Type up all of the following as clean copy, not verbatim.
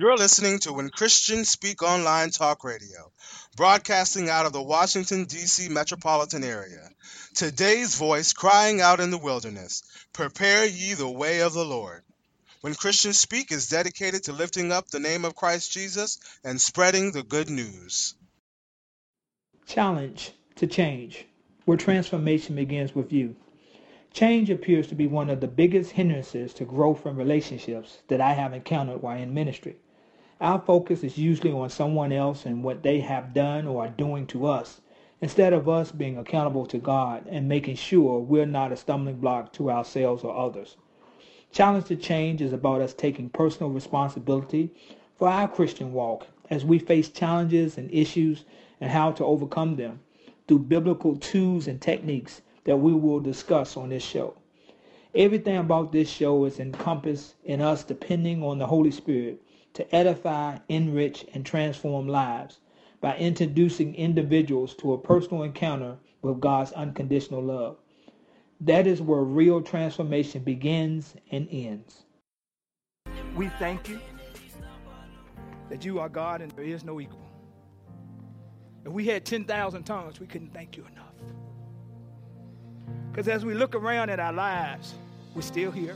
You're listening to When Christians Speak Online Talk Radio, broadcasting out of the Washington, D.C. metropolitan area. Today's voice crying out in the wilderness, prepare ye the way of the Lord. When Christians Speak is dedicated to lifting up the name of Christ Jesus and spreading the good news. Challenge to change, where transformation begins with you. Change appears to be one of the biggest hindrances to growth and relationships that I have encountered while in ministry. Our focus is usually on someone else and what they have done or are doing to us, instead of us being accountable to God and making sure we're not a stumbling block to ourselves or others. Challenge to change is about us taking personal responsibility for our Christian walk as we face challenges and issues and how to overcome them through biblical tools and techniques that we will discuss on this show. Everything about this show is encompassed in us depending on the Holy Spirit to edify, enrich, and transform lives by introducing individuals to a personal encounter with God's unconditional love. That is where real transformation begins and ends. We thank you that you are God and there is no equal. If we had 10,000 tongues, we couldn't thank you enough. Because as we look around at our lives, we're still here.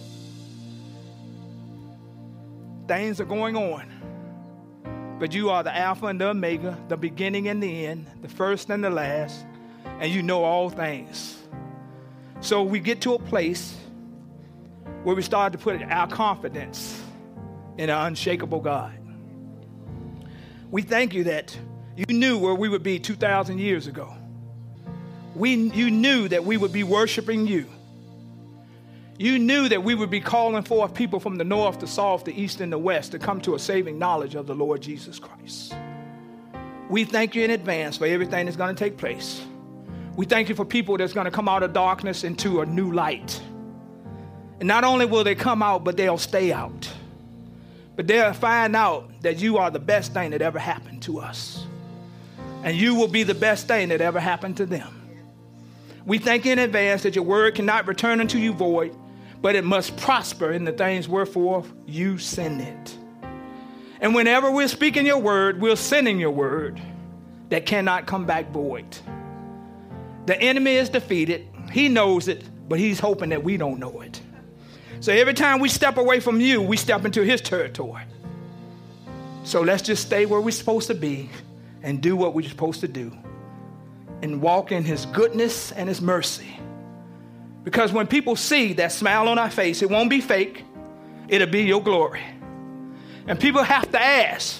Things are going on. But you are the Alpha and the Omega, the beginning and the end, the first and the last, and you know all things. So we get to a place where we start to put our confidence in an unshakable God. We thank you that you knew where we would be 2,000 years ago. You knew that we would be worshiping you. You knew that we would be calling forth people from the north, the south, the east, and the west to come to a saving knowledge of the Lord Jesus Christ. We thank you in advance for everything that's going to take place. We thank you for people that's going to come out of darkness into a new light. And not only will they come out, but they'll stay out. But they'll find out that you are the best thing that ever happened to us. And you will be the best thing that ever happened to them. We thank you in advance that your word cannot return unto you void, but it must prosper in the things wherefore you send it. And whenever we're speaking your word, we're sending your word that cannot come back void. The enemy is defeated. He knows it, but he's hoping that we don't know it. So every time we step away from you, we step into his territory. So let's just stay where we're supposed to be and do what we're supposed to do and walk in his goodness and his mercy. Because when people see that smile on our face, it won't be fake. It'll be your glory. And people have to ask,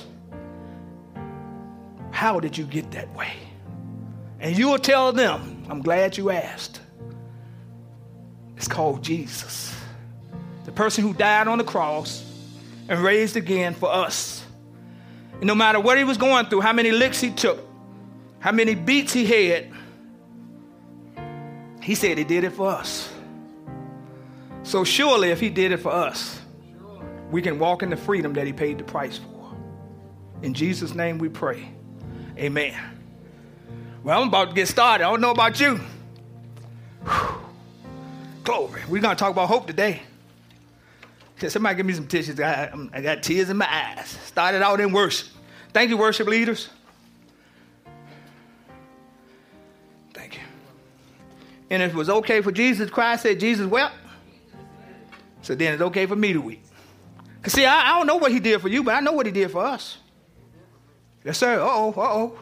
how did you get that way? And you will tell them, I'm glad you asked. It's called Jesus. The person who died on the cross and raised again for us. And no matter what he was going through, how many licks he took, how many beats he had, he said he did it for us. So surely if he did it for us, we can walk in the freedom that he paid the price for. In Jesus' name we pray. Amen. Well, I'm about to get started. I don't know about you. Whew. Glory. We're going to talk about hope today. Can somebody give me some tissues? I got tears in my eyes. Started out in worship. Thank you, worship leaders. Thank you. And if it was okay for Jesus to cry, said Jesus wept, so then it's okay for me to weep. See, I don't know what he did for you, but I know what he did for us. Yes, sir. Uh-oh.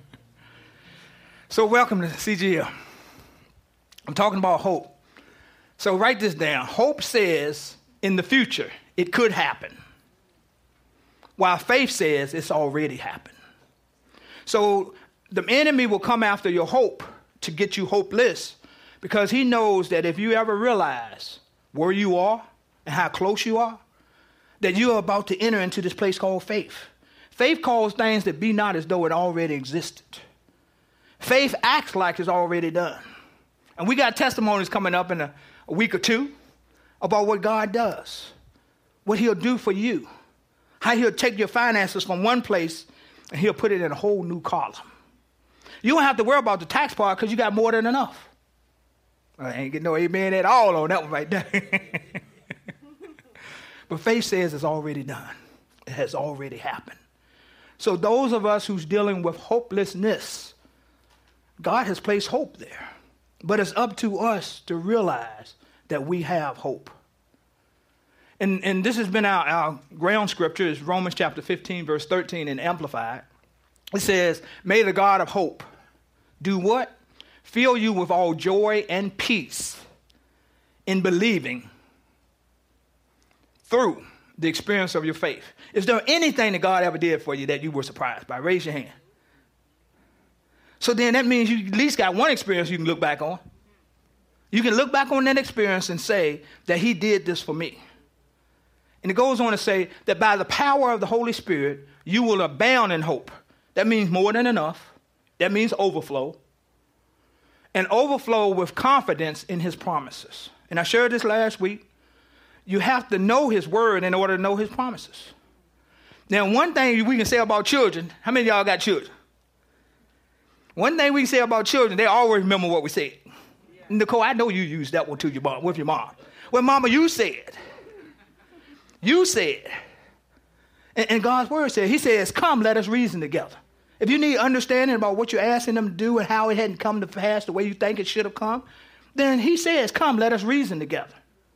So welcome to CGL. I'm talking about hope. So write this down. Hope says in the future it could happen, while faith says it's already happened. So the enemy will come after your hope to get you hopeless, because he knows that if you ever realize where you are and how close you are, that you are about to enter into this place called faith. Faith calls things that be not as though it already existed. Faith acts like it's already done. And we got testimonies coming up in a week or two about what God does, what he'll do for you, how he'll take your finances from one place and he'll put it in a whole new column. You don't have to worry about the tax part because you got more than enough. I ain't getting no amen at all on that one right there. But faith says it's already done. it has already happened. So those of us who's dealing with hopelessness, God has placed hope there. But it's up to us to realize that we have hope. And this has been our ground scripture, is Romans chapter 15, verse 13 in Amplified. It says, may the God of hope do what? Fill you with all joy and peace in believing through the experience of your faith. Is there anything that God ever did for you that you were surprised by? Raise your hand. So then that means you at least got one experience you can look back on. You can look back on that experience and say that he did this for me. And it goes on to say that by the power of the Holy Spirit, you will abound in hope. That means more than enough. That means overflow. And overflow with confidence in his promises. And I shared this last week. You have to know his word in order to know his promises. Now, one thing we can say about children, how many of y'all got children? One thing we can say about children, they always remember what we said. Yeah. Nicole, I know you used that one to your mom, with your mom. Well, mama, you said. You said. And God's word said, he says, come, let us reason together. If you need understanding about what you're asking them to do and how it hadn't come to pass the way you think it should have come, then he says, come, let us reason together.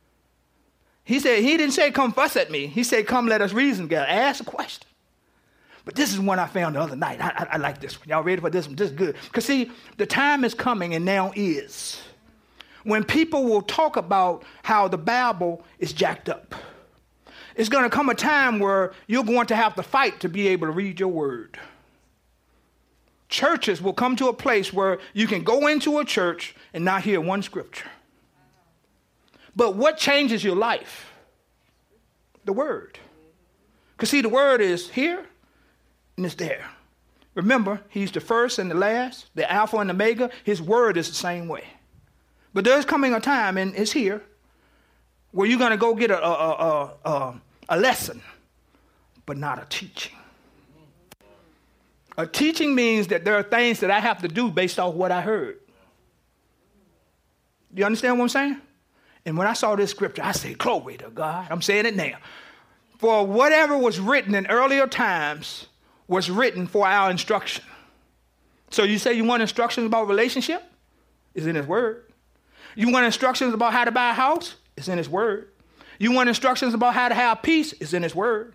He said, he didn't say, come fuss at me. He said, come, let us reason together. Ask a question. But this is one I found the other night. I like this one. Y'all ready for this one? This is good. Because see, the time is coming, and now is, when people will talk about how the Bible is jacked up. It's going to come a time where you're going to have to fight to be able to read your word. Churches will come to a place where you can go into a church and not hear one scripture. But what changes your life? The word. Because see, the word is here and it's there. Remember, he's the first and the last, the Alpha and Omega. His word is the same way. But there's coming a time, and it's here, where you're going to go get a lesson, but not a teaching. A teaching means that there are things that I have to do based off what I heard. Do you understand what I'm saying? And when I saw this scripture, I said, glory to God. I'm saying it now. For whatever was written in earlier times was written for our instruction. So you say you want instructions about relationship? It's in his word. You want instructions about how to buy a house? It's in his word. You want instructions about how to have peace? It's in his word.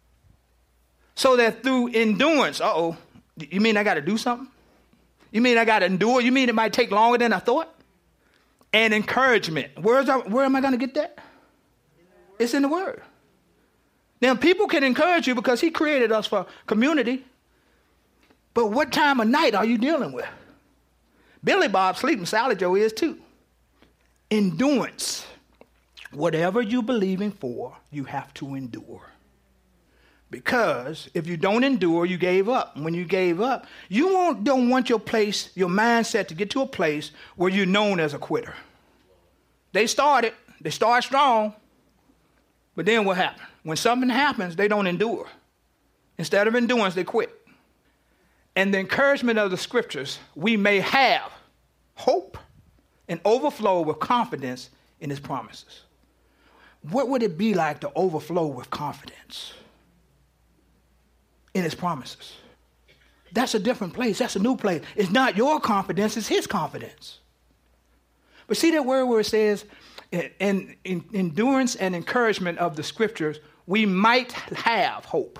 So that through endurance, you mean I got to do something? You mean I got to endure? You mean it might take longer than I thought? And encouragement. Where am I going to get that? It's in the word. Now, people can encourage you because he created us for community. But what time of night are you dealing with? Billy Bob's sleeping, Sally Joe is too. Endurance. Whatever you're believing for, you have to endure. Because if you don't endure, you gave up. And when you gave up, you don't want your mindset to get to a place where you're known as a quitter. They started strong, but then what happened? When something happens, they don't endure. Instead of endurance, they quit. And the encouragement of the scriptures, we may have hope and overflow with confidence in his promises. What would it be like to overflow with confidence in his promises? That's a different place. That's a new place. It's not your confidence, it's his confidence. But see that word where it says, in endurance and encouragement of the scriptures, we might have hope.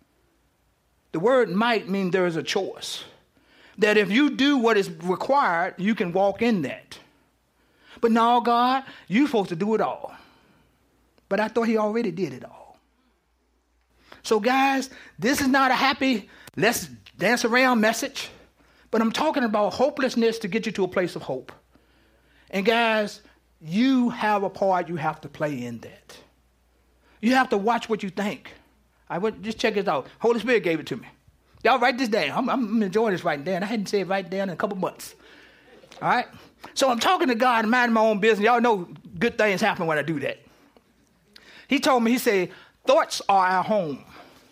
The word might mean there is a choice. That if you do what is required, you can walk in that. But no, God, you're supposed to do it all. But I thought he already did it all. So guys, this is not a happy, let's dance around message. But I'm talking about hopelessness to get you to a place of hope. And guys, you have a part you have to play in that. You have to watch what you think. Just check this out. Holy Spirit gave it to me. Y'all write this down. I'm enjoying this writing down. I hadn't said write down in a couple months. All right? So I'm talking to God and minding my own business. Y'all know good things happen when I do that. He told me, he said, thoughts are our home.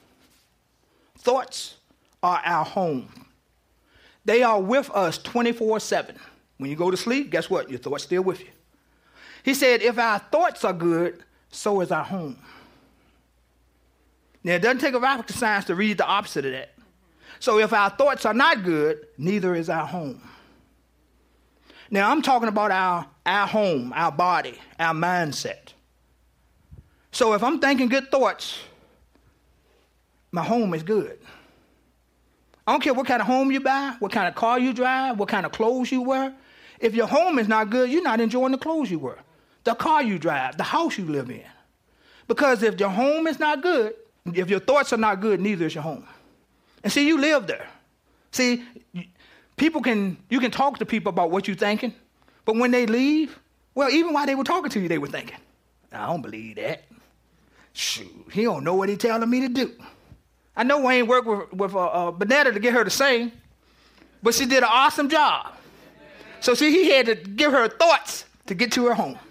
Thoughts are our home. They are with us 24/7. When you go to sleep, guess what? Your thoughts still with you. He said, if our thoughts are good, so is our home. Now, it doesn't take a rocket science to read the opposite of that. So if our thoughts are not good, neither is our home. Now, I'm talking about our home, our body, our mindset. So if I'm thinking good thoughts, my home is good. I don't care what kind of home you buy, what kind of car you drive, what kind of clothes you wear. If your home is not good, you're not enjoying the clothes you wear, the car you drive, the house you live in. Because if your home is not good, if your thoughts are not good, neither is your home. And see, you live there. See, you can talk to people about what you're thinking, but when they leave, well, even while they were talking to you, they were thinking, I don't believe that. Shoot, he don't know what he's telling me to do. I know Wayne worked with Bonetta to get her to sing, but she did an awesome job. So see, he had to give her thoughts to get to her home.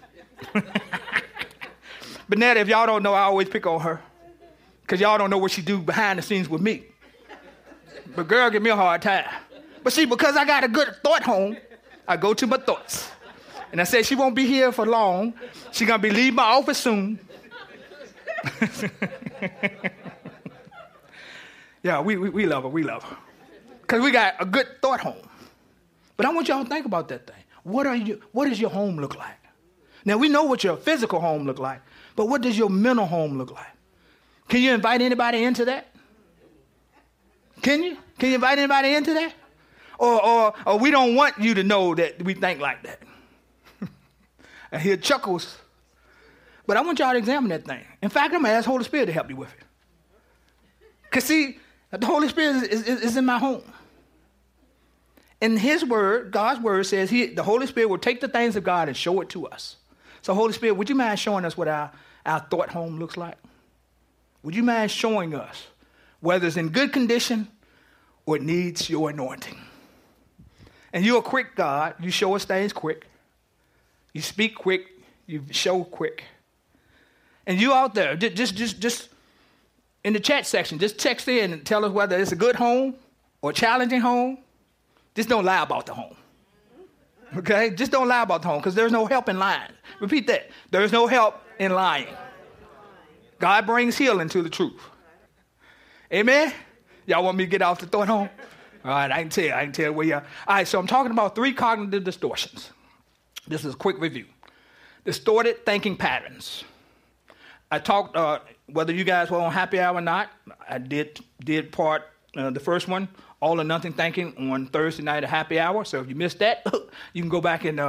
Bonetta, if y'all don't know, I always pick on her because y'all don't know what she do behind the scenes with me. But girl, give me a hard time. But see, because I got a good thought home, I go to my thoughts. And I said, she won't be here for long. She's going to be leaving my office soon. Yeah, we love her. We love her. Because we got a good thought home. But I want y'all to think about that thing. What does your home look like? Now, we know what your physical home look like, but what does your mental home look like? Can you invite anybody into that? Can you? Can you invite anybody into that? Or we don't want you to know that we think like that. I hear chuckles. But I want y'all to examine that thing. In fact, I'm going to ask Holy Spirit to help you with it. Because see, the Holy Spirit is in my home. And his word, God's word says the Holy Spirit will take the things of God and show it to us. So Holy Spirit, would you mind showing us what our thought home looks like? Would you mind showing us whether it's in good condition or it needs your anointing? And you're a quick God. You show us things quick. You speak quick. You show quick. And you out there, just in the chat section, just text in and tell us whether it's a good home or a challenging home. Just don't lie about the home. Okay? Just don't lie about the home because there's no help in lying. Repeat that. There's no help in lying. God brings healing to the truth. Amen? Y'all want me to get off the thought home? All right, I can tell where you are. All right, so I'm talking about 3 cognitive distortions. This is a quick review. Distorted thinking patterns. I talked, whether you guys were on happy hour or not, I did part, the first one, all or nothing thinking on Thursday night at happy hour. So if you missed that, you can go back and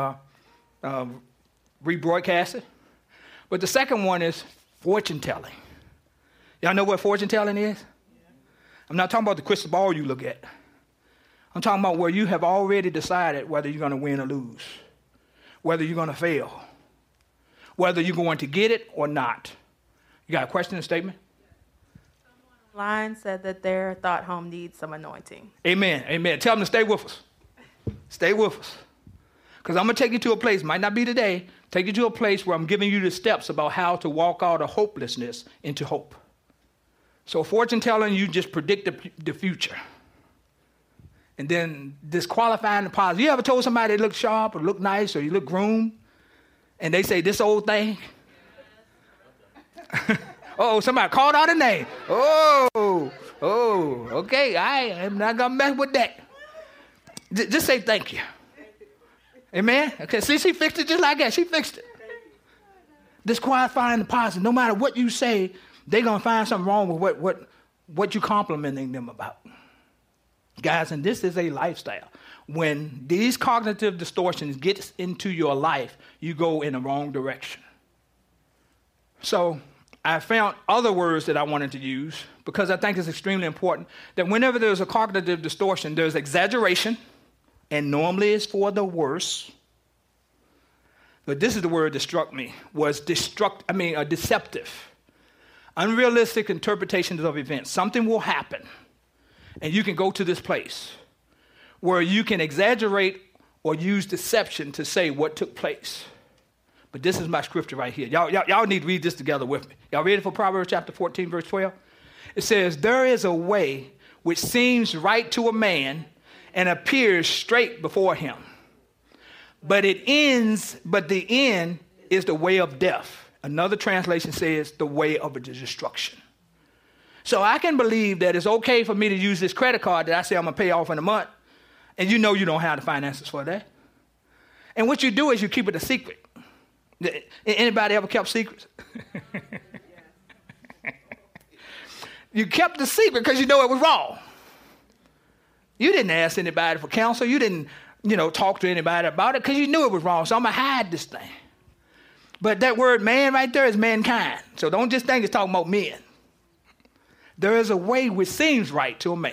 rebroadcast it. But the second one is fortune telling. Y'all know what fortune telling is? I'm not talking about the crystal ball you look at. I'm talking about where you have already decided whether you're going to win or lose, whether you're going to fail, whether you're going to get it or not. You got a question or statement? Someone online said that their thought home needs some anointing. Amen. Amen. Tell them to stay with us. Stay with us. Because I'm going to take you to a place, might not be today, take you to a place where I'm giving you the steps about how to walk out of hopelessness into hope. So fortune telling, you just predict the future. And then disqualifying the positive. You ever told somebody they look sharp or look nice or you look groomed? And they say, this old thing? Oh, somebody called out a name. Oh, okay. I am not going to mess with that. Just say thank you. Amen? Okay, see, she fixed it just like that. She fixed it. Disqualifying the positive. No matter what you say, they're going to find something wrong with what you're complimenting them about. Guys, and this is a lifestyle. When these cognitive distortions get into your life, you go in the wrong direction. So I found other words that I wanted to use because I think it's extremely important that whenever there's a cognitive distortion, there's exaggeration, and normally it's for the worse. But this is the word that struck me, was deceptive. Unrealistic interpretations of events. Something will happen, and you can go to this place where you can exaggerate or use deception to say what took place. But this is my scripture right here. Y'all need to read this together with me. Y'all ready for Proverbs chapter 14, verse 12? It says, there is a way which seems right to a man and appears straight before him. But the end is the way of death. Another translation says the way of destruction. So I can believe that it's okay for me to use this credit card that I say I'm going to pay off in a month, and you know you don't have the finances for that. And what you do is you keep it a secret. Anybody ever kept secrets? You kept the secret because you know it was wrong. You didn't ask anybody for counsel. You didn't, talk to anybody about it because you knew it was wrong. So I'm going to hide this thing. But that word man right there is mankind. So don't just think it's talking about men. There is a way which seems right to a man.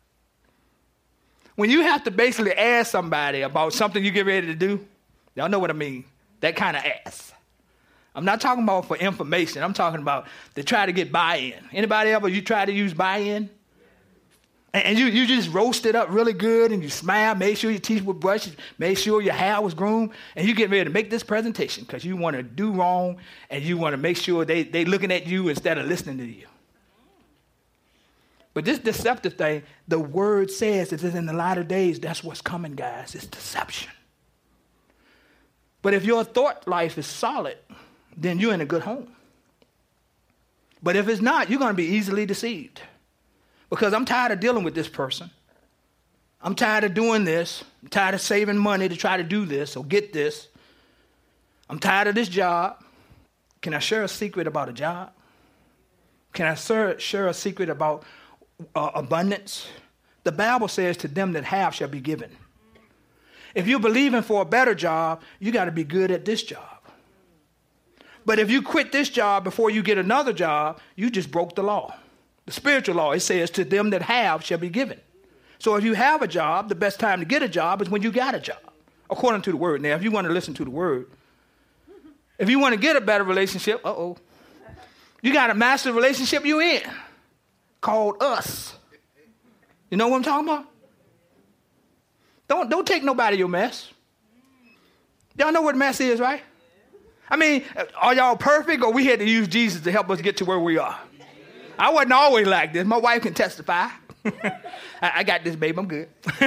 When you have to basically ask somebody about something you get ready to do, y'all know what I mean, that kind of ask. I'm not talking about for information. I'm talking about to try to get buy-in. Anybody ever, you try to use buy-in? And you just roast it up really good and you smile, make sure your teeth were brushed, make sure your hair was groomed, and you get ready to make this presentation because you want to do wrong and you want to make sure they looking at you instead of listening to you. But this deceptive thing, the word says that in the latter days, that's what's coming, guys. It's deception. But if your thought life is solid, then you're in a good home. But if it's not, you're going to be easily deceived. Because I'm tired of dealing with this person. I'm tired of doing this. I'm tired of saving money to try to do this or get this. I'm tired of this job. Can I share a secret about a job? Can I share a secret about abundance? The Bible says to them that have shall be given. If you're believing for a better job, you got to be good at this job. But if you quit this job before you get another job, you just broke the law. The spiritual law, it says to them that have shall be given. So if you have a job, the best time to get a job is when you got a job, according to the word. Now, if you want to listen to the word, if you want to get a better relationship, you got a master relationship you in called us. You know what I'm talking about? Don't take nobody your mess. Y'all know what mess is, right? I mean, are y'all perfect or we had to use Jesus to help us get to where we are? I wasn't always like this. My wife can testify. I got this, babe. I'm good.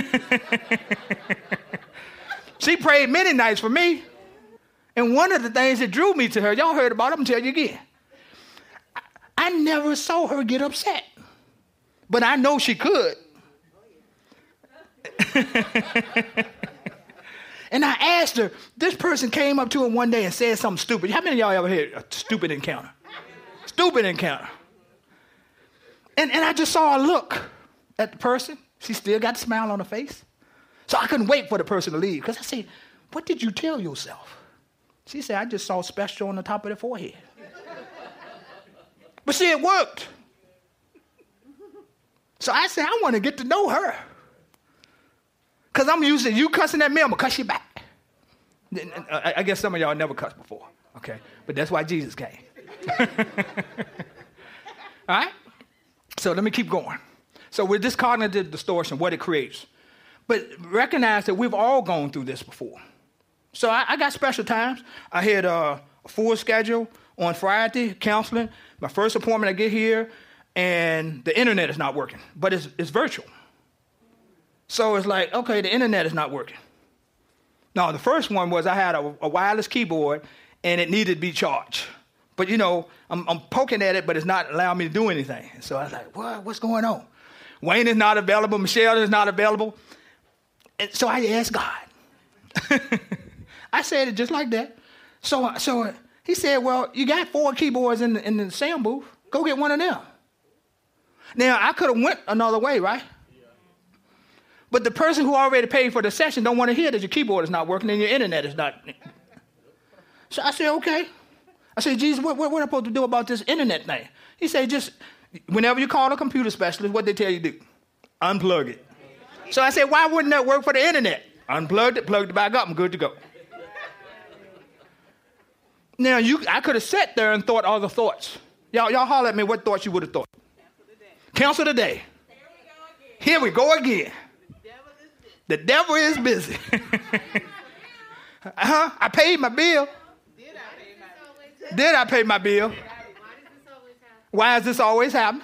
She prayed many nights for me. And one of the things that drew me to her, y'all heard about it, I'm going to tell you again. I never saw her get upset. But I know she could. And I asked her, this person came up to her one day and said something stupid. How many of y'all ever heard a stupid encounter? Stupid encounter. And I just saw a look at the person. She still got the smile on her face. So I couldn't wait for the person to leave. Because I said, what did you tell yourself? She said, I just saw special on the top of the forehead. But see, it worked. So I said, I want to get to know her. Because I'm used to you cussing at me, I'm going to cuss you back. I guess some of y'all never cussed before. Okay. But that's why Jesus came. All right? So let me keep going. So with this cognitive distortion, what it creates. But recognize that we've all gone through this before. So I got special times. I had a full schedule on Friday, counseling. My first appointment, I get here, and the internet is not working. But it's virtual. So it's like, okay, the internet is not working. Now, the first one was I had a wireless keyboard, and it needed to be charged. But, I'm poking at it, but it's not allowing me to do anything. So I was like, what's going on? Wayne is not available. Michelle is not available. And so I asked God. I said it just like that. So he said, well, you got 4 keyboards in the sound booth. Go get one of them. Now, I could have went another way, right? But the person who already paid for the session don't want to hear that your keyboard is not working and your internet is not. So I said, okay. I said, Jesus, what am I supposed to do about this internet thing? He said, just whenever you call a computer specialist, what they tell you to do? Unplug it. So I said, why wouldn't that work for the internet? Unplugged it, plugged it back up, I'm good to go. Now, I could have sat there and thought all the thoughts. Y'all holler at me what thoughts you would have thought. Cancel the day. Here we go again. The devil is busy. I paid my bill. Did I pay my bill? Why does this always happen?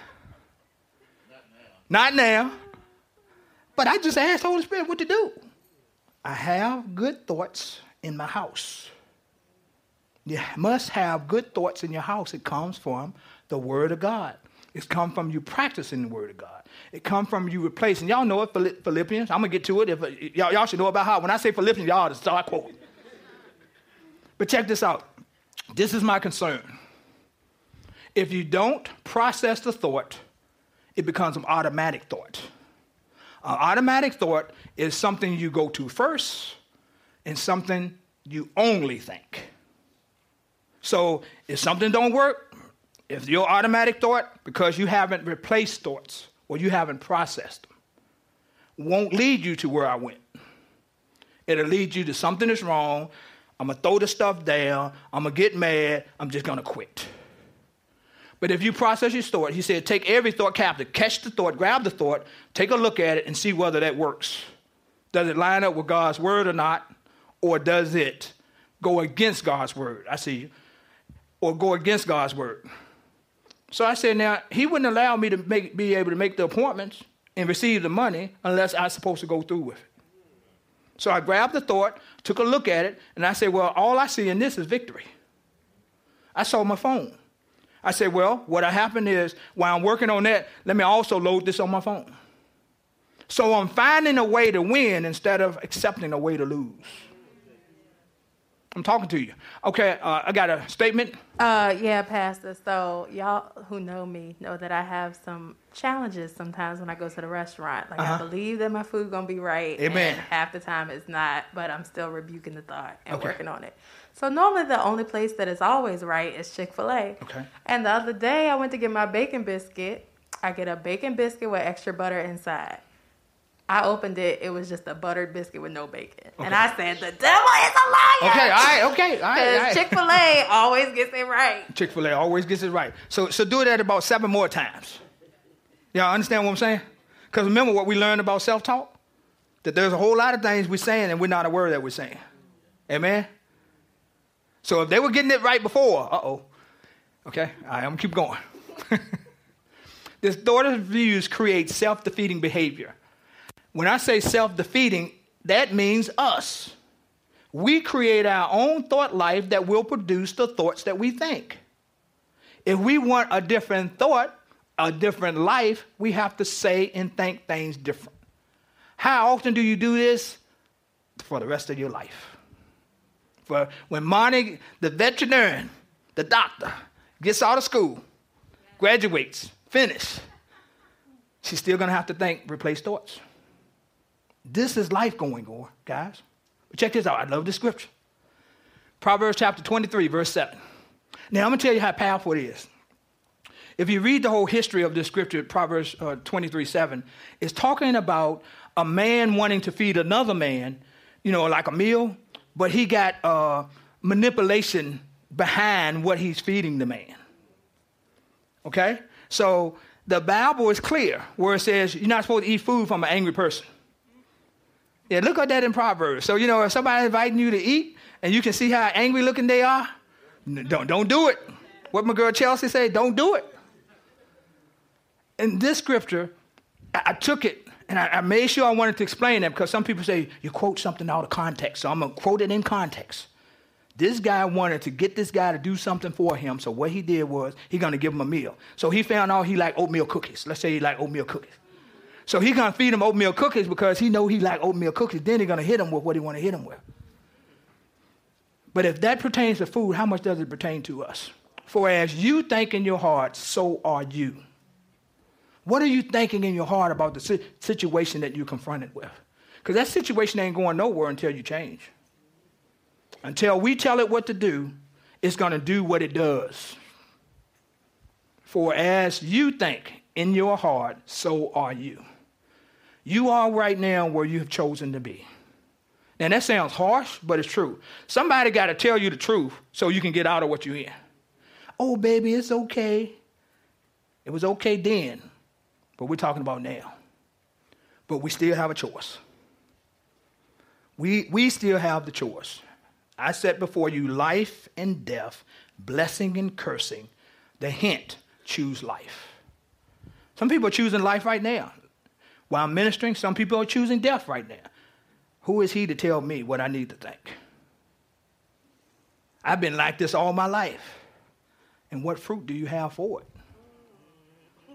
Not now. But I just asked Holy Spirit what to do. I have good thoughts in my house. You must have good thoughts in your house. It comes from the Word of God. It's come from you practicing the word of God. It come from you replacing. Y'all know it, Philippians. I'm going to get to it. If y'all should know about how. When I say Philippians, y'all ought to start quoting. But check this out. This is my concern. If you don't process the thought, it becomes an automatic thought. An automatic thought is something you go to first and something you only think. So if something don't work, if your automatic thought, because you haven't replaced thoughts or you haven't processed them, won't lead you to where I went. It'll lead you to something that's wrong. I'm going to throw the stuff down. I'm going to get mad. I'm just going to quit. But if you process your thought, he said, take every thought captive, catch the thought, grab the thought, take a look at it and see whether that works. Does it line up with God's word or not? Or does it go against God's word? I see you. Or go against God's word. So I said, now, he wouldn't allow me to be able to make the appointments and receive the money unless I was supposed to go through with it. So I grabbed the thought, took a look at it, and I said, well, all I see in this is victory. I saw my phone. I said, well, what happened is, while I'm working on that, let me also load this on my phone. So I'm finding a way to win instead of accepting a way to lose. I'm talking to you. Okay, I got a statement. Yeah, Pastor. So y'all who know me know that I have some challenges sometimes when I go to the restaurant. Like I believe that my food gonna be right. Amen. And half the time it's not, but I'm still rebuking the thought and working on it. So normally the only place that is always right is Chick-fil-A. Okay. And the other day I went to get my bacon biscuit. I get a bacon biscuit with extra butter inside. I opened it. It was just a buttered biscuit with no bacon. Okay. And I said, the devil is a liar. Okay, all right. Because Chick-fil-A always gets it right. Chick-fil-A always gets it right. So do that about 7 more times. Y'all understand what I'm saying? Because remember what we learned about self-talk? That there's a whole lot of things we're saying and we're not aware that we're saying. Amen? So if they were getting it right before, okay, all right, I'm going to keep going. This daughter's views create self-defeating behavior. When I say self-defeating, that means us. We create our own thought life that will produce the thoughts that we think. If we want a different thought, a different life, we have to say and think things different. How often do you do this? For the rest of your life. For when Monty, the veterinarian, the doctor, gets out of school, graduates, finish, she's still going to have to think, replace thoughts. This is life going on, guys. But check this out. I love this scripture. Proverbs chapter 23, verse 7. Now, I'm going to tell you how powerful it is. If you read the whole history of this scripture, Proverbs 23, 7, it's talking about a man wanting to feed another man, like a meal, but he got manipulation behind what he's feeding the man. Okay? So the Bible is clear where it says you're not supposed to eat food from an angry person. Yeah, look at that in Proverbs. So, if somebody's inviting you to eat and you can see how angry looking they are, don't do it. What my girl Chelsea said, don't do it. In this scripture, I took it and I made sure I wanted to explain that because some people say you quote something out of context. So I'm going to quote it in context. This guy wanted to get this guy to do something for him. So what he did was he's going to give him a meal. So he found out he liked oatmeal cookies. Let's say he liked oatmeal cookies. So he's going to feed him oatmeal cookies because he know he like oatmeal cookies. Then he's going to hit him with what he want to hit him with. But if that pertains to food, how much does it pertain to us? For as you think in your heart, so are you. What are you thinking in your heart about the situation that you're confronted with? Because that situation ain't going nowhere until you change. Until we tell it what to do, it's going to do what it does. For as you think in your heart, so are you. You are right now where you have chosen to be. Now, that sounds harsh, but it's true. Somebody got to tell you the truth so you can get out of what you're in. Oh, baby, it's okay. It was okay then, but we're talking about now. But we still have a choice. We still have the choice. I set before you life and death, blessing and cursing. The hint, choose life. Some people are choosing life right now. While I'm ministering, some people are choosing death right now. Who is he to tell me what I need to think? I've been like this all my life. And what fruit do you have for it?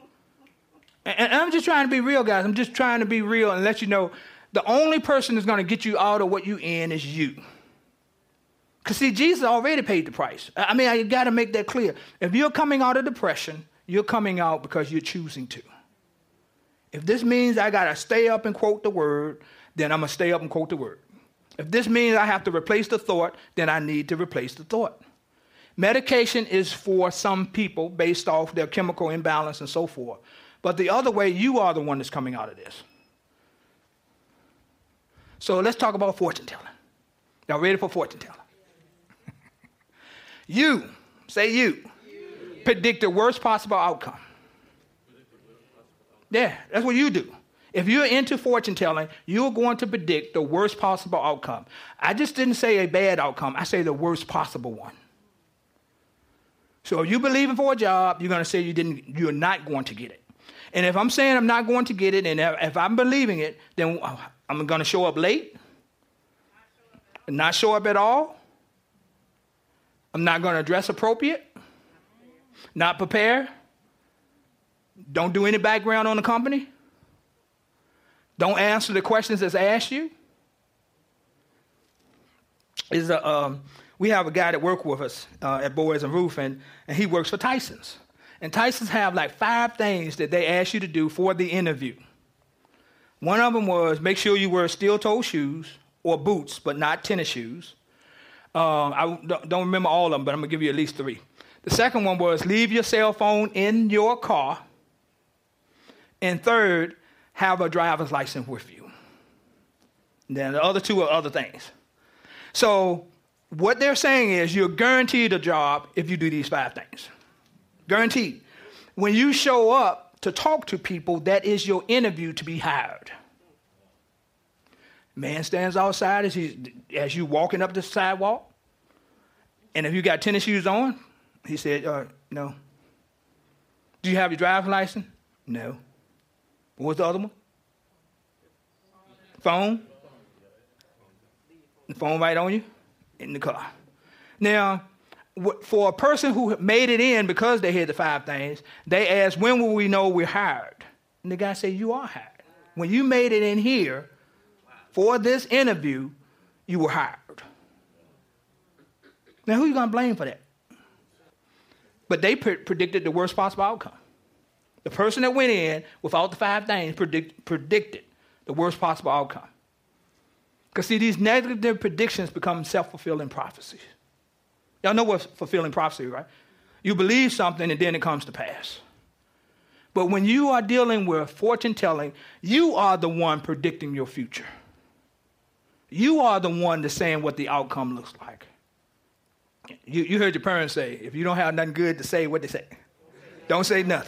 And I'm just trying to be real, guys. I'm just trying to be real and let you know the only person that's going to get you out of what you in is you. Because, see, Jesus already paid the price. I mean, I got to make that clear. If you're coming out of depression, you're coming out because you're choosing to. If this means I got to stay up and quote the word, then I'm going to stay up and quote the word. If this means I have to replace the thought, then I need to replace the thought. Medication is for some people based off their chemical imbalance and so forth. But the other way, you are the one that's coming out of this. So let's talk about fortune telling. Y'all ready for fortune telling? You predict the worst possible outcome. Yeah, that's what you do. If you're into fortune telling, you're going to predict the worst possible outcome. I just didn't say a bad outcome. I say the worst possible one. So if you believe for a job, you're going to say you're not going to get it. And if I'm saying I'm not going to get it, and if I'm believing it, then I'm going to show up late, not show up at all. I'm not going to dress appropriate, not prepare, don't do any background on the company, don't answer the questions that's asked you. We have a guy that works with us at Boys and Roof, and he works for Tyson's. And Tyson's have like 5 things that they ask you to do for the interview. One of them was make sure you wear steel-toe shoes or boots, but not tennis shoes. I don't remember all of them, but I'm going to give you at least 3. The second one was leave your cell phone in your car. And third, have a driver's license with you. And then the other 2 are other things. So what they're saying is you're guaranteed a job if you do these 5 things. Guaranteed. When you show up to talk to people, that is your interview to be hired. Man stands outside as you walking up the sidewalk. And if you got tennis shoes on, he said, no. Do you have your driver's license? No. What's the other one? Phone? The phone right on you? In the car. Now, for a person who made it in because they had the 5 things, they asked, when will we know we're hired? And the guy said, you are hired. When you made it in here for this interview, you were hired. Now, who are you going to blame for that? But they predicted the worst possible outcome. The person that went in without the 5 things predicted the worst possible outcome. Because, see, these negative predictions become self-fulfilling prophecies. Y'all know what fulfilling prophecy, right? You believe something and then it comes to pass. But when you are dealing with fortune telling, you are the one predicting your future. You are the one that's saying what the outcome looks like. You heard your parents say, if you don't have nothing good to say, what they say? Don't say nothing.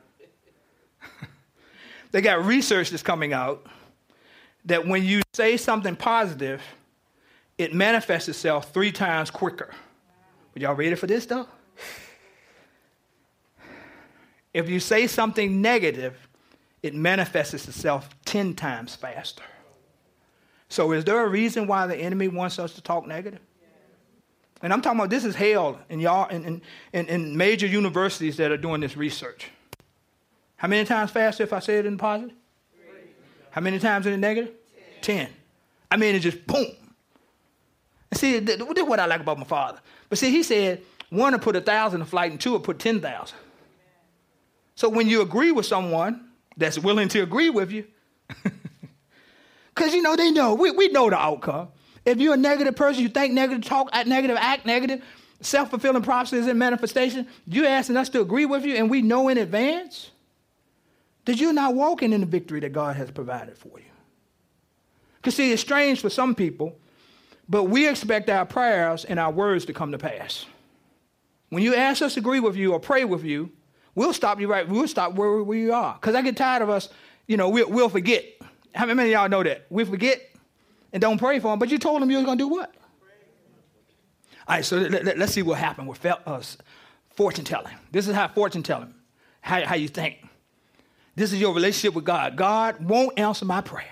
They got research that's coming out that when you say something positive, it manifests itself 3 times quicker. Are y'all ready for this, though? If you say something negative, it manifests itself 10 times faster. So is there a reason why the enemy wants us to talk negative? And I'm talking about this is held in major universities that are doing this research. How many times faster if I say it in positive? 3. How many times in the negative? 10. I mean, it's just boom. And see, this is what I like about my father. But see, he said, 1 will put 1,000 to flight and 2 will put 10,000. So when you agree with someone that's willing to agree with you, because, they know, we know the outcome. If you're a negative person, you think negative, talk negative, act negative, self-fulfilling prophecies and manifestation, you're asking us to agree with you and we know in advance that you're not walking in the victory that God has provided for you. Because, see, it's strange for some people, but we expect our prayers and our words to come to pass. When you ask us to agree with you or pray with you, we'll stop you right. We'll stop where we are. Because I get tired of us, we'll forget. How many of y'all know that? We forget and don't pray for them, but you told them you were going to do what? All right, so let's see what happened with fortune telling. This is how fortune telling, how you think. This is your relationship with God. God won't answer my prayer.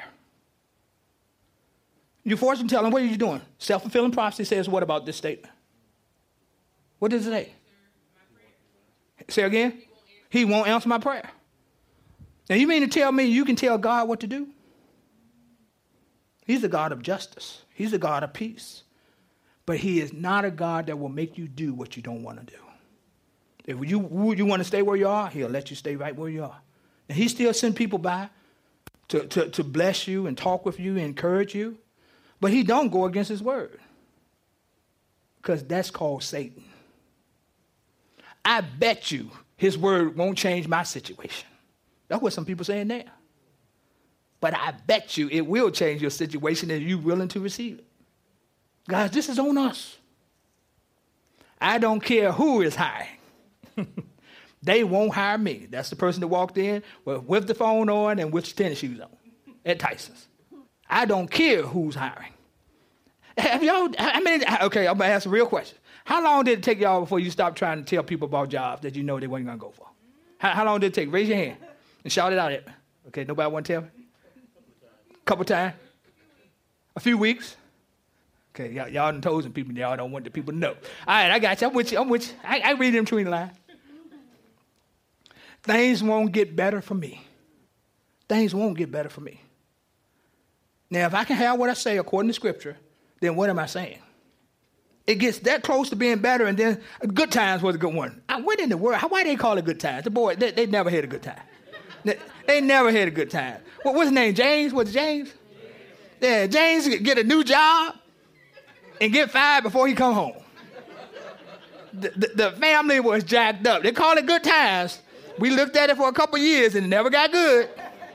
You fortune telling, what are you doing? Self-fulfilling prophecy says what about this statement? What does it say? Say again? He won't answer my prayer. Now, you mean to tell me you can tell God what to do? He's the God of justice. He's the God of peace. But he is not a God that will make you do what you don't want to do. If you want to stay where you are, he'll let you stay right where you are. And he still sends people by to bless you and talk with you and encourage you. But he don't go against his word. Because that's called Satan. I bet you his word won't change my situation. That's what some people are saying there. But I bet you it will change your situation if you're willing to receive it. Guys, this is on us. I don't care who is hiring. They won't hire me. That's the person that walked in with the phone on and with tennis shoes on at Tyson's. I don't care who's hiring. Have y'all, okay, I'm going to ask a real question. How long did it take y'all before you stopped trying to tell people about jobs that you know they weren't going to go for? How long did it take? Raise your hand and shout it out at me. Okay, nobody want to tell me? Couple times? A few weeks? Okay, y'all done told some people, y'all don't want the people to know. All right, I got you. I'm with you. I read them between the lines. Things won't get better for me. Things won't get better for me. Now, if I can have what I say according to Scripture, then what am I saying? It gets that close to being better, and then good times was a good one. What in the world? Why they call it good times? The boy, they never had a good time. They never had a good time. What's his name? James? What's James? Yeah, James get a new job and get fired before he come home. The family was jacked up. They call it good times. We looked at it for a couple years and it never got good.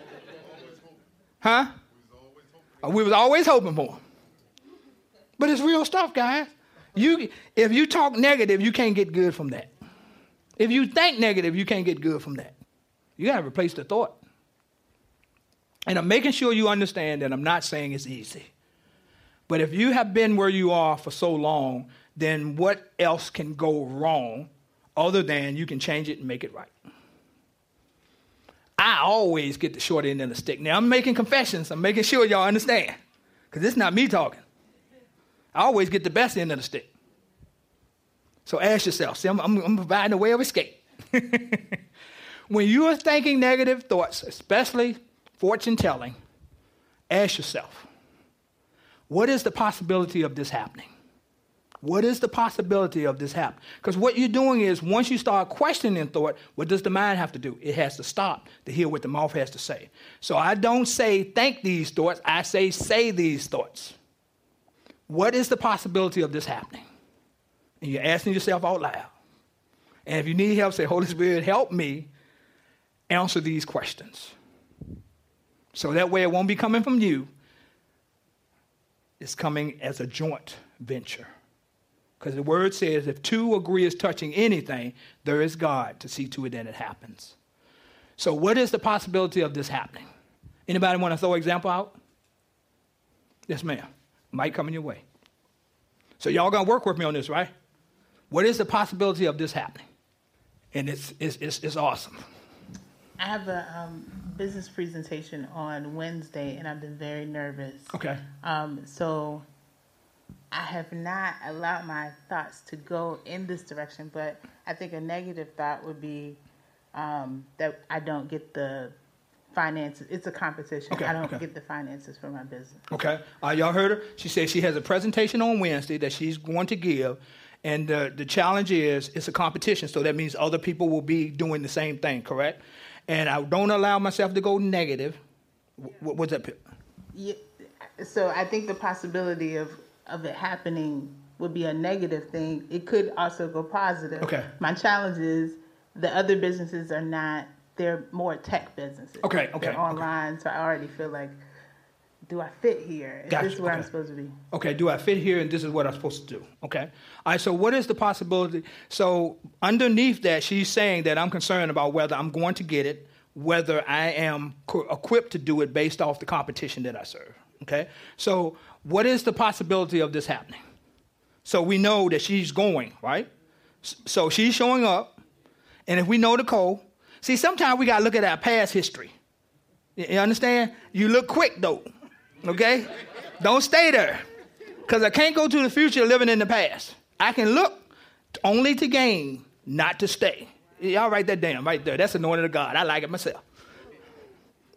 Huh? We was always hoping for him. But it's real stuff, guys. If you talk negative, you can't get good from that. If you think negative, you can't get good from that. You got to replace the thought. And I'm making sure you understand that I'm not saying it's easy. But if you have been where you are for so long, then what else can go wrong other than you can change it and make it right? I always get the short end of the stick. Now, I'm making confessions. I'm making sure y'all understand. Because it's not me talking. I always get the best end of the stick. So ask yourself. See, I'm providing a way of escape. When you are thinking negative thoughts, especially fortune telling, ask yourself, what is the possibility of this happening? What is the possibility of this happening? Because what you're doing is, once you start questioning thought, what does the mind have to do? It has to stop to hear what the mouth has to say. So I don't say think these thoughts. I say these thoughts. What is the possibility of this happening? And you're asking yourself out loud. And if you need help, say, Holy Spirit, help me answer these questions. So that way it won't be coming from you. It's coming as a joint venture. Because the word says if two agree as touching anything, there is God to see to it that it happens. So what is the possibility of this happening? Anybody want to throw an example out? Yes, ma'am. Might come in your way. So y'all going to work with me on this, right? What is the possibility of this happening? And it's awesome. I have a business presentation on Wednesday, and I've been very nervous. Okay. So I have not allowed my thoughts to go in this direction, but I think a negative thought would be that I don't get the finances. It's a competition. Okay, I don't get the finances for my business. Okay. Y'all heard her? She said she has a presentation on Wednesday that she's going to give, and the challenge is it's a competition, so that means other people will be doing the same thing, correct? And I don't allow myself to go negative. What's that? Yeah, so I think the possibility of it happening would be a negative thing. It could also go positive. Okay. My challenge is the other businesses are not, they're more tech businesses. Okay. They're online, so I already feel like, do I fit here? Is this where I'm supposed to be? Okay, do I fit here and this is what I'm supposed to do? Okay. All right, so what is the possibility? So underneath that, she's saying that I'm concerned about whether I'm going to get it, whether I am equipped to do it based off the competition that I serve. Okay. So what is the possibility of this happening? So we know that she's going, right? So she's showing up. And if we know the code, see, sometimes we got to look at our past history. You understand? You look quick, though. Okay? Don't stay there. Because I can't go to the future living in the past. I can look only to gain, not to stay. Y'all write that down right there. That's anointed of God. I like it myself.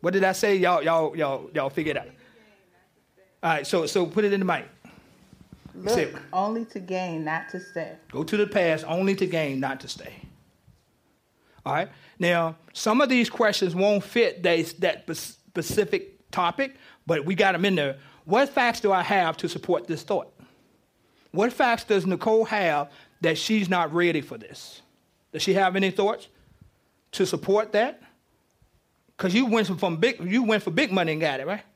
What did I say? Y'all figure it out. All right, so put it in the mic. Look, only to gain, not to stay. Go to the past, only to gain, not to stay. All right? Now, some of these questions won't fit that specific topic, but we got them in there. What facts do I have to support this thought? What facts does Nicole have that she's not ready for this? Does she have any thoughts to support that? Because you went for big money and got it, right?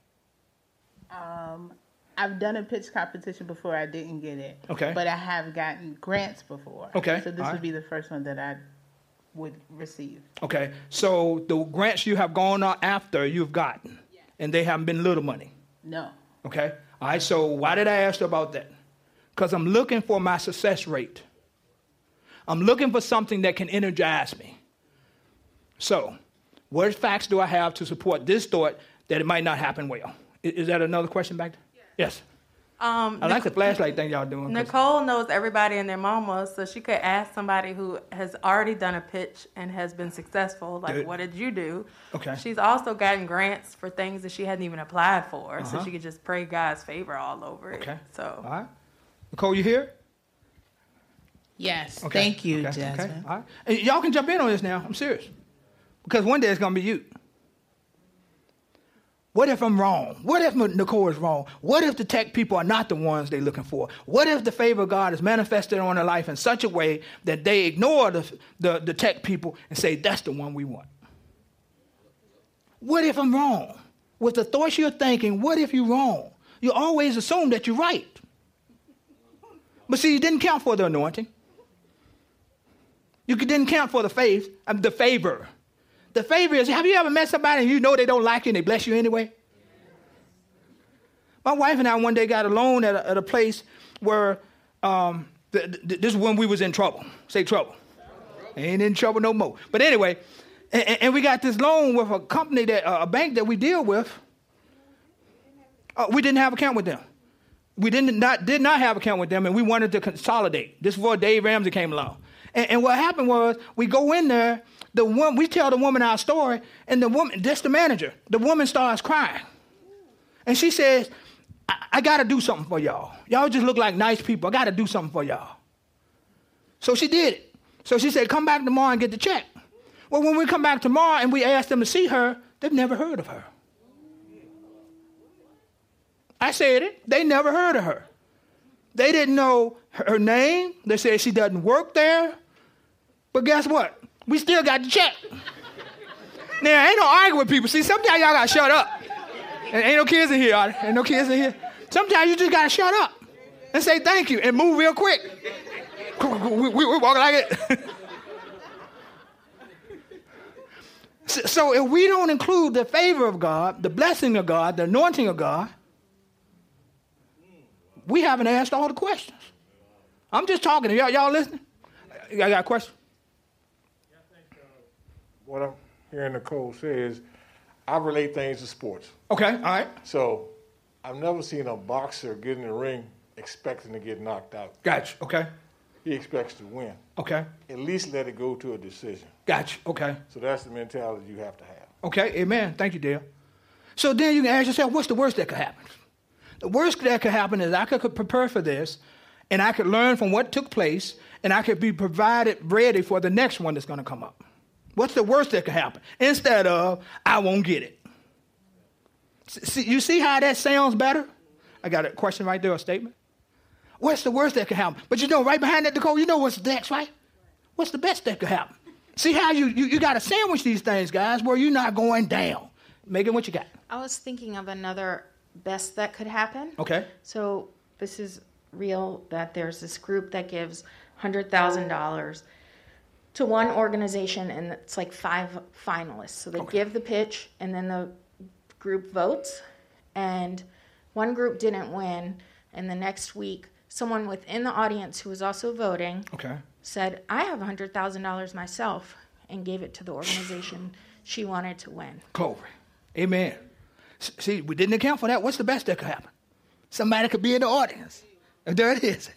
I've done a pitch competition before. I didn't get it. Okay. But I have gotten grants before. Okay. So this would be the first one that I would receive. Okay. So the grants you have gone on after you've gotten, and they haven't been little money. No. Okay. All right. So why did I ask you about that? Because I'm looking for my success rate. I'm looking for something that can energize me. So, what facts do I have to support this thought that it might not happen well? Is that another question back there? Yes. I like the flashlight thing y'all doing. Nicole knows everybody and their mama, so she could ask somebody who has already done a pitch and has been successful, like, Good. what did you do? Okay. She's also gotten grants for things that she hadn't even applied for, so she could just pray God's favor all over it. Okay. So. All right. Nicole, you here? Yes. Okay. Thank you, okay. Jasmine. Okay. All right. And y'all can jump in on this now. I'm serious. Because one day it's going to be you. What if I'm wrong? What if Nicole is wrong? What if the tech people are not the ones they're looking for? What if the favor of God is manifested on their life in such a way that they ignore the tech people and say, that's the one we want? What if I'm wrong? With the thoughts you're thinking, what if you're wrong? You always assume that you're right. But see, you didn't count for the anointing. You didn't count for the faith, the favor. The favor is, have you ever met somebody and you know they don't like you and they bless you anyway? My wife and I one day got a loan at a place where this is when we was in trouble. Say trouble. Ain't in trouble no more. But anyway, and we got this loan with a company, a bank that we deal with. We didn't have an account with them. We did not have an account with them, and we wanted to consolidate. This is before Dave Ramsey came along. And what happened was, we go in there, we tell the woman our story, and the woman, that's the manager, the woman starts crying. And she says, I got to do something for y'all. Y'all just look like nice people. I got to do something for y'all. So she did it. So she said, come back tomorrow and get the check. Well, when we come back tomorrow and we ask them to see her, they've never heard of her. I said it. They never heard of her. They didn't know her name. They said she doesn't work there. But guess what? We still got the check. Now, ain't no arguing with people. See, sometimes y'all got to shut up. And ain't no kids in here, are there? Ain't no kids in here. Sometimes you just got to shut up and say thank you and move real quick. We walk like it. So if we don't include the favor of God, the blessing of God, the anointing of God, we haven't asked all the questions. I'm just talking to y'all. Y'all listening? Y'all got a question? I think what I'm hearing Nicole say is, I relate things to sports. Okay, all right. So I've never seen a boxer get in the ring expecting to get knocked out. Gotcha, okay. He expects to win. Okay. At least let it go to a decision. Gotcha, okay. So that's the mentality you have to have. Okay, amen. Thank you, Dale. So then you can ask yourself, what's the worst that could happen? The worst that could happen is I could prepare for this, and I could learn from what took place, and I could be ready for the next one that's going to come up. What's the worst that could happen? Instead of, I won't get it. See, you see how that sounds better? I got a question right there, a statement. What's the worst that could happen? But you know, right behind that, Nicole, you know what's the next, right? What's the best that could happen? See how you got to sandwich these things, guys, where you're not going down. Megan, what you got? I was thinking of another best that could happen. Okay. So this is real, that there's this group that gives $100,000 to one organization, and it's like 5 finalists. So they give the pitch, and then the group votes, and one group didn't win, and the next week someone within the audience who was also voting said, I have $100,000 myself, and gave it to the organization she wanted to win. Glory. Amen. See, we didn't account for that. What's the best that could happen? Somebody could be in the audience. And there it is.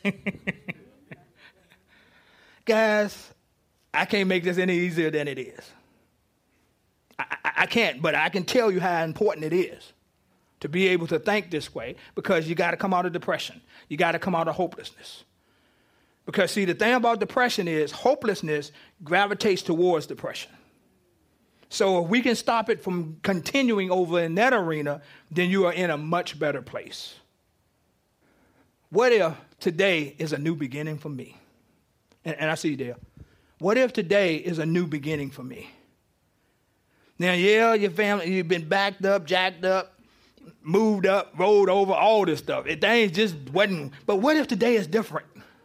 Guys, I can't make this any easier than it is. I can't, but I can tell you how important it is to be able to think this way, because you got to come out of depression. You got to come out of hopelessness. Because, see, the thing about depression is hopelessness gravitates towards depression. So if we can stop it from continuing over in that arena, then you are in a much better place. What if today is a new beginning for me? And I see you there. What if today is a new beginning for me? Now, yeah, your family, you've been backed up, jacked up, moved up, rolled over, all this stuff. Things just wasn't. But what if today is different?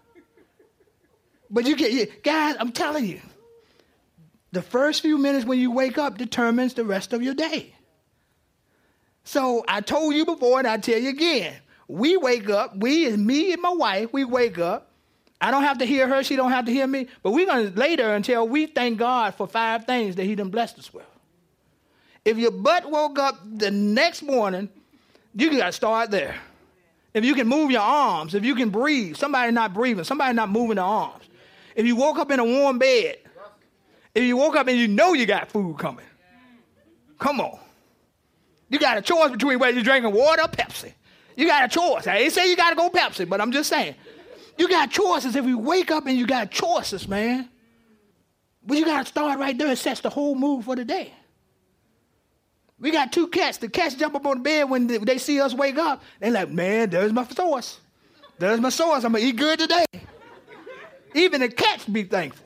But guys, I'm telling you, the first few minutes when you wake up determines the rest of your day. So I told you before, and I tell you again, we wake up, me and my wife, we wake up. I don't have to hear her, she don't have to hear me, but we're going to later until we thank God for 5 things that he done blessed us with. If your butt woke up the next morning, you got to start there. If you can move your arms, if you can breathe, somebody not breathing, somebody not moving their arms. If you woke up in a warm bed, if you woke up and you know you got food coming, come on. You got a choice between whether you're drinking water or Pepsi. You got a choice. I ain't say you got to go Pepsi, but I'm just saying. You got choices. If you wake up and you got choices, man. But you got to start right there. It sets the whole mood for the day. We got 2 cats. The cats jump up on the bed when they see us wake up. They're like, man, there's my source. There's my source. I'm going to eat good today. Even the cats be thankful.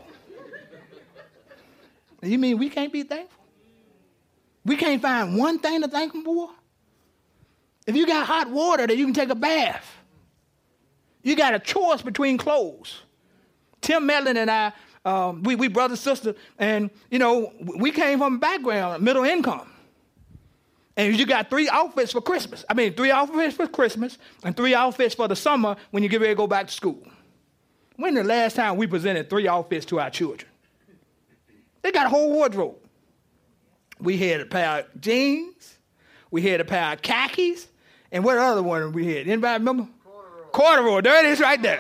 You mean we can't be thankful? We can't find one thing to thank him for? If you got hot water that you can take a bath, you got a choice between clothes. Tim Medlin and I, we brother, sister, and, we came from a background, middle income. And you got 3 outfits for Christmas. 3 outfits for Christmas and 3 outfits for the summer when you get ready to go back to school. When the last time we presented 3 outfits to our children? They got a whole wardrobe. We had a pair of jeans. We had a pair of khakis. And what other one we had? Anybody remember? Corduroy. There it is right there.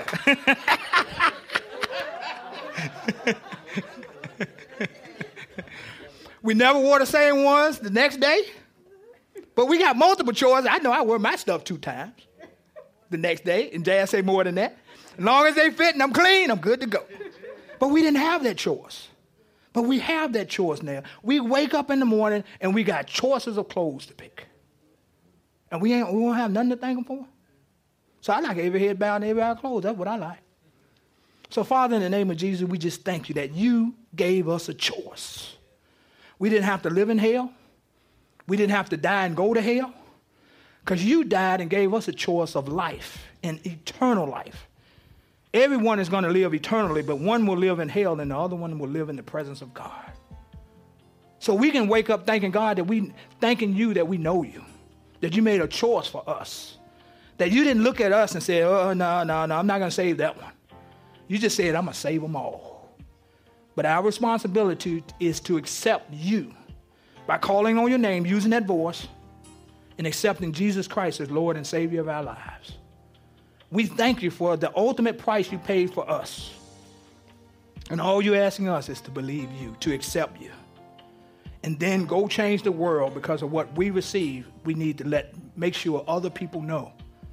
We never wore the same ones the next day. But we got multiple choices. I know I wear my stuff 2 times the next day. And Jazz say more than that. As long as they fit and I'm clean, I'm good to go. But we didn't have that choice. But we have that choice now. We wake up in the morning and we got choices of clothes to pick. And we won't have nothing to thank him for. So I like every head bowed and every eye closed. That's what I like. So, Father, in the name of Jesus, we just thank you that you gave us a choice. We didn't have to live in hell. We didn't have to die and go to hell. Because you died and gave us a choice of life and eternal life. Everyone is going to live eternally, but one will live in hell and the other one will live in the presence of God. So we can wake up thanking God thanking you that we know you, that you made a choice for us, that you didn't look at us and say, oh, no, I'm not going to save that one. You just said, I'm going to save them all. But our responsibility is to accept you by calling on your name, using that voice, and accepting Jesus Christ as Lord and Savior of our lives. We thank you for the ultimate price you paid for us. And all you're asking us is to believe you, to accept you. And then go change the world because of what we receive. We need to make sure other people know.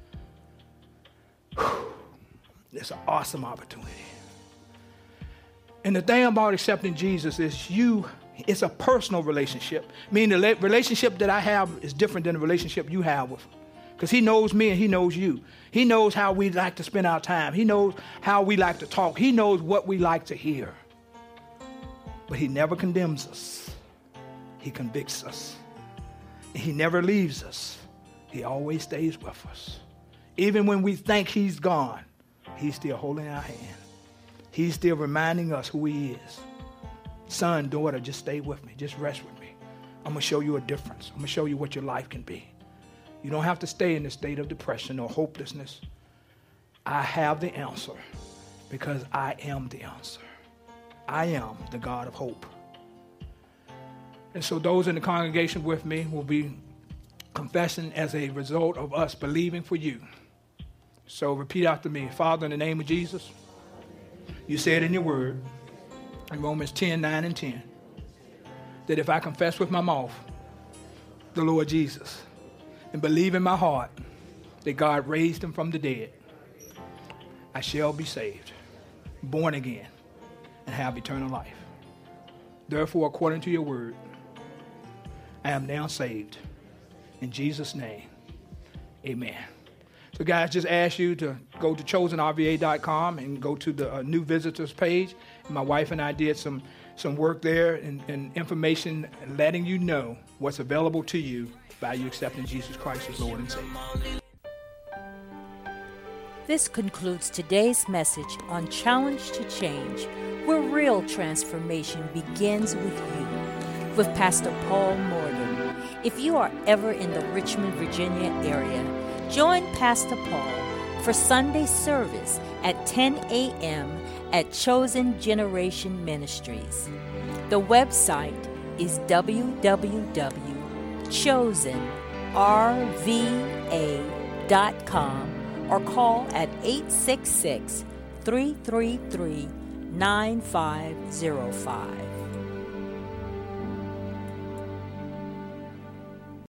It's an awesome opportunity. And the thing about accepting Jesus is it's a personal relationship. Meaning the relationship that I have is different than the relationship you have with him. Because he knows me and he knows you. He knows how we like to spend our time. He knows how we like to talk. He knows what we like to hear. But he never condemns us. He convicts us. He never leaves us. He always stays with us. Even when we think he's gone, he's still holding our hand. He's still reminding us who he is. Son, daughter, just stay with me. Just rest with me. I'm going to show you a difference. I'm going to show you what your life can be. You don't have to stay in a state of depression or hopelessness. I have the answer because I am the answer. I am the God of hope. And so those in the congregation with me will be confessing as a result of us believing for you. So repeat after me. Father, in the name of Jesus, you said in your word, in Romans 10:9 and 10, that if I confess with my mouth the Lord Jesus and believe in my heart that God raised him from the dead, I shall be saved, born again, and have eternal life. Therefore, according to your word, I am now saved. In Jesus' name, amen. So guys, just ask you to go to chosenrva.com and go to the new visitors page. My wife and I did some work there and information letting you know what's available to you by you accepting Jesus Christ as Lord and Savior. This concludes today's message on Challenge to Change, where real transformation begins with you, with Pastor Paul Morgan. If you are ever in the Richmond, Virginia area, join Pastor Paul for Sunday service at 10 a.m. at Chosen Generation Ministries. The website is www.chosenrva.com or call at 866-333-9505.